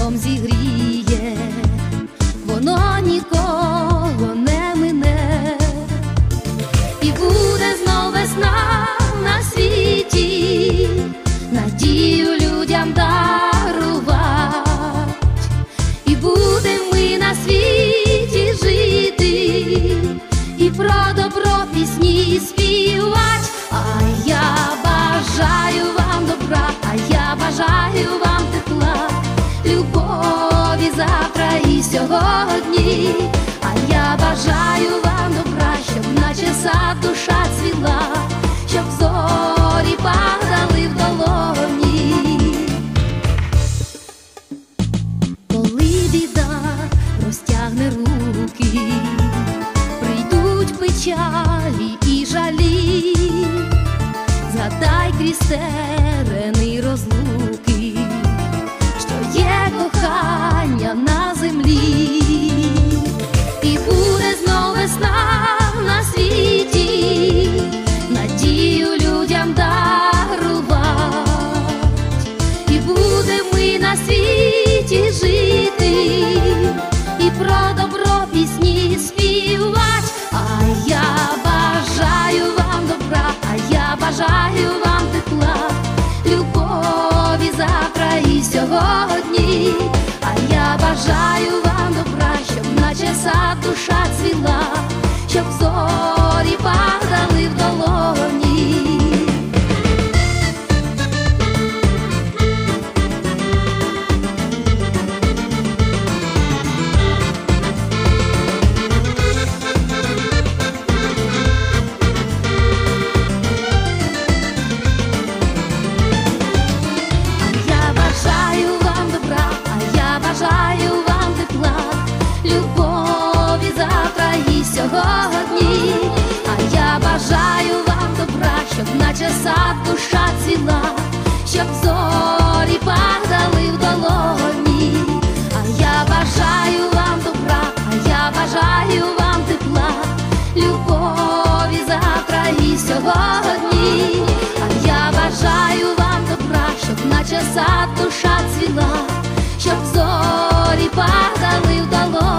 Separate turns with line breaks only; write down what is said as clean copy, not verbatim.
теплом зігріє, воно нікого не мине, і буде знов весна на світі, надію людям дарувати, і будем ми на світі жити, і про добро пісні співать. А я бажаю вам добра, а я бажаю вам тепла, любові завтра і сьогодні. А я бажаю вам добра, щоб наче сад душа цвіла, щоб зорі падали в долоні. Коли біда розтягне руки, прийдуть печалі і жалі, згадай крізь терени розлуки, що є кохання на землі, і буде знов весна на світі, надію людям дарувати, і будем ми на світі жити, і про добро пісні співать. А я бажаю вам добра, а я бажаю вам тепла, любові завтра і сьогодні. А я бажаю вам добра, щоб наче сад душа цвіла, щоб зорі падали в долоні. Бажаю вам тепла, любові завтра і сьогодні. А я бажаю вам добра, щоб наче сад душа цвіла, щоб зорі падали в долоні. А я бажаю вам добра, а я бажаю вам тепла, любові завтра і сьогодні. А я бажаю вам добра, щоб наче сад душа цвіла, щоб зорі падали в долоні.